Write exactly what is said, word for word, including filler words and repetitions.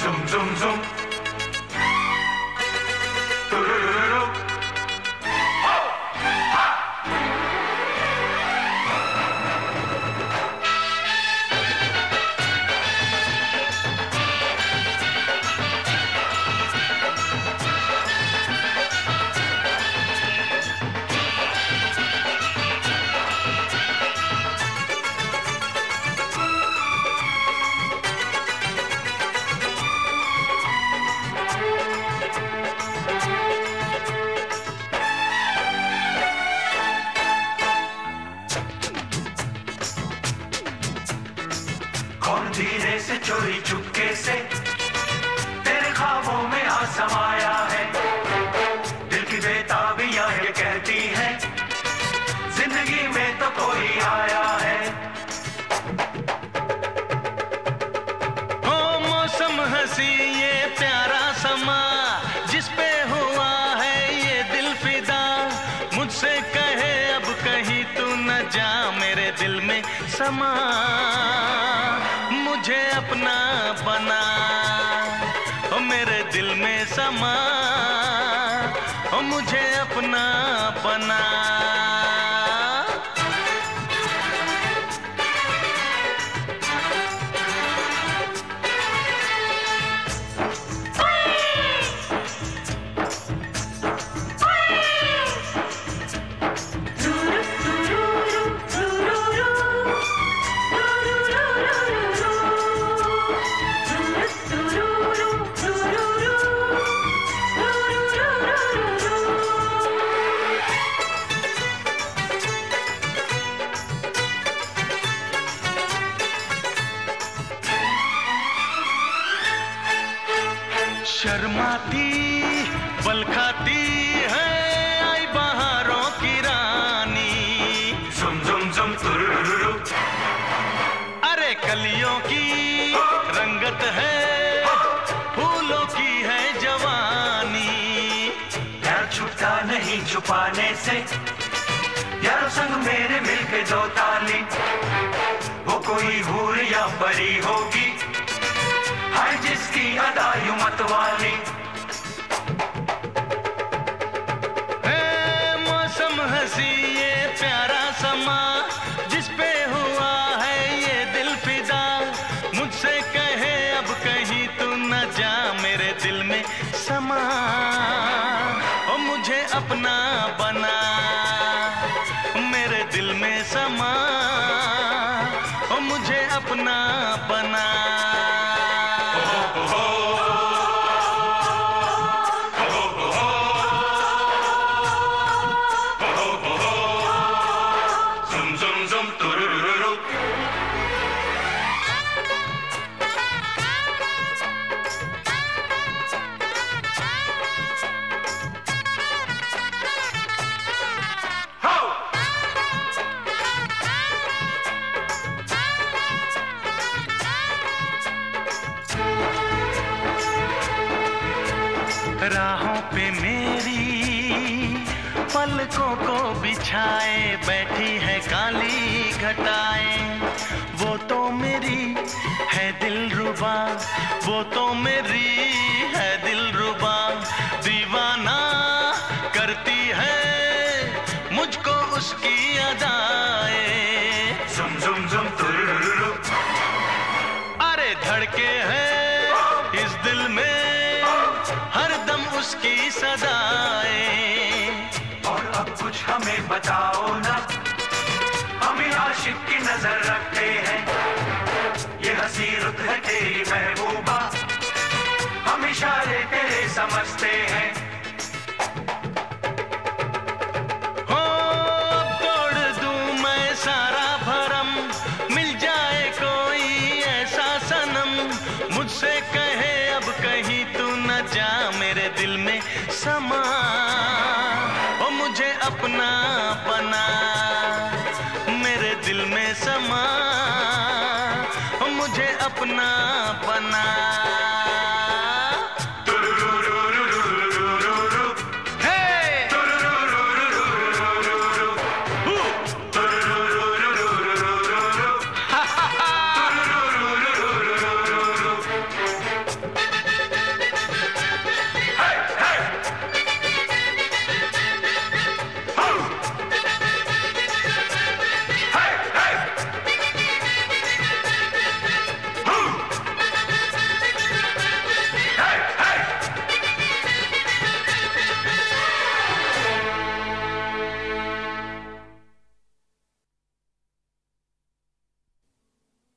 Zoom, zoom, zoom. Turururu. Ho! Ha! कौन धीरे से चोरी चुपके से तेरे ख्वाबों में आ समाया है। दिल की बेताबियां ये कहती है जिंदगी में तो कोई आया है। हो मौसम हंसी ये प्यारा समा जिस पे हुआ है ये दिल फिदा, मुझसे कहे अब कहीं तू न जा मेरे दिल में समा, मुझे अपना बना ओ मेरे दिल में समा, ओ मुझे अपना बना। शर्माती बल खाती है आई बहारों की रानी। Zoom, zoom, zoom. Turururu. अरे कलियों की रंगत है फूलों की है जवानी। प्यार छुपता नहीं छुपाने से, यारों संग मेरे मिलके दो ताली। वो कोई हूर या परी होगी हाय जिसकी अदा यूं मत वाली। है मौसम हंसी ये प्यारा समा जिस पे हुआ है ये दिल फिदा, मुझसे कहे अब कहीं तू न जा मेरे दिल में समा, ओ मुझे अपना बना मेरे दिल में समा, ओ मुझे अपना बना। राहों पे मेरी पलकों को बिछाए बैठी है काली घटाएं, वो तो मेरी है दिलरुबा, वो तो मेरी है दिलरुबा। दीवाना करती है मुझको उसकी अदाएं। Zoom, zoom, zoom. Turururu. अरे धड़के है इस दिल में हर दम उसकी सदाएं। और अब कुछ हमें बताओ ना, हमें आशिक की नजर रखते हैं। ये हंसी रुत है तेरी महबूबा, हम इशारे तेरे समझते हैं। हो अब तोड़ दूं मैं सारा भरम, मिल जाए कोई ऐसा सनम, मुझसे कहे अब कहीं तू न जा मेरे दिल में समा, ओ मुझे अपना बना मेरे दिल में समा, ओ मुझे अपना बना।